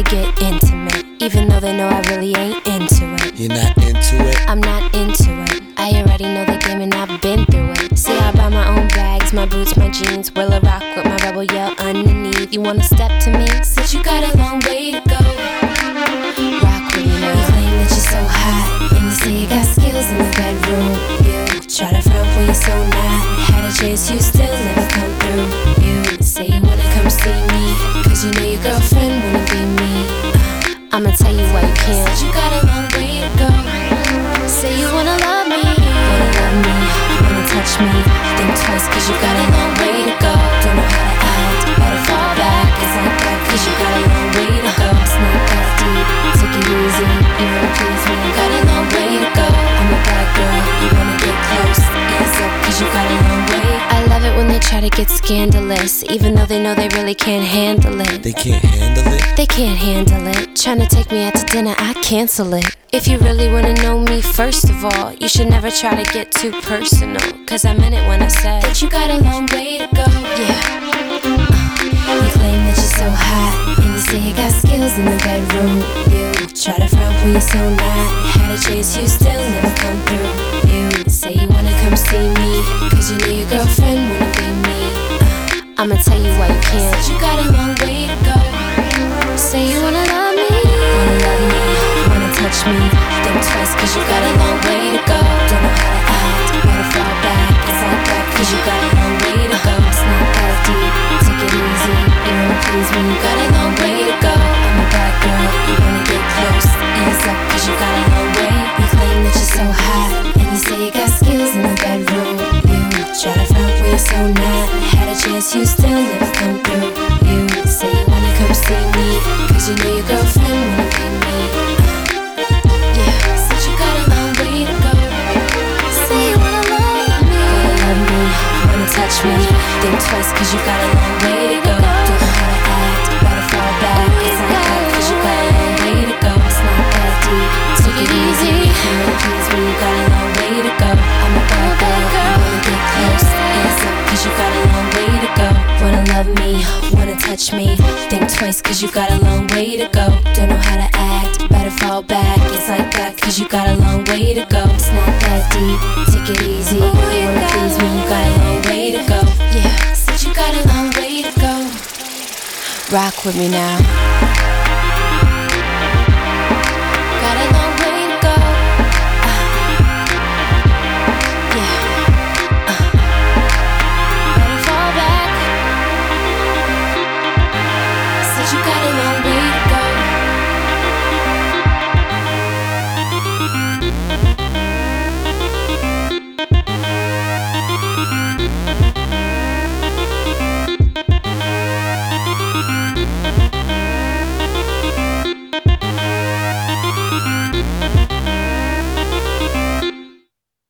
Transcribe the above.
get intimate, even though they know I really ain't into it. You're not into it? I'm not into it. I already know the game and I've been through it. See, I buy my own bags, my boots, my jeans. Will I rock with my rebel yell underneath? You wanna step to me? Since you got a long way to go. Rock with me now. You claim that you're so hot, and you say you got skills in the bedroom. You try to front when you're so not. Had a chance, you still never come through. You say you wanna come see me, cause you know your girlfriend wanna be me. I'ma tell you why you can't. Since you got a long way to go. Say you wanna love me, wanna touch me. Think twice cause you got a long way to go. Don't know how to act, better fall back. It's like that cause you got a long way to go. It's not that deep, take it easy. You wanna please me, got a long way to go. I'm a bad girl, you wanna get close. Ease up cause you got a long way. I love it when they try to get scandalous, even though they know they really can't handle it. They can't handle it? They can't handle it. Tryna take me out to dinner, I cancel it. If you really wanna know me, first of all, you should never try to get too personal, cause I meant it when I said that you got a long way to go. Yeah. You claim that you're so hot, and you say you got skills in the bedroom. You try to front when you're so not. Had a chance, you still never come through. You say you wanna come see me, cause you know your girlfriend wanna be me. I'ma tell you why you can't. Since you got a long way to go. Say you wanna love me, wanna touch me. Think twice cause you got a long way to go. Don't know how to act, better fall back. It's like that cause you got a long way to go. It's not that deep, take it easy. You wanna please me, you got a long way to go. I'm a bad girl, you wanna get close. Ease up cause you got a long way. You claim that you're so hot, and you say you got skills in the bedroom. You try to front when you're so not. Had a chance, you still never come through. You say you wanna come see me, cause you know your girlfriend wanna be me. Yeah, since you got a long way to go. Say you wanna love me, wanna touch me. Think twice cause you got a long way to go. Don't know how to act, better fall back. It's like that cause you got a long way to go. It's not that deep, take it easy. You wanna please me, you got a long way to go. I'm a bad girl, you wanna get close. Ease up cause you got a long way to go. Wanna love me, wanna touch me. Think twice cause you got a long way to go. Don't know how to act, better fall back. It's like that cause you got a long way to go. It's not that deep, take it easy. You wanna please me, you got a long way to go. Yeah, since you got a long way to go. Rock with me now.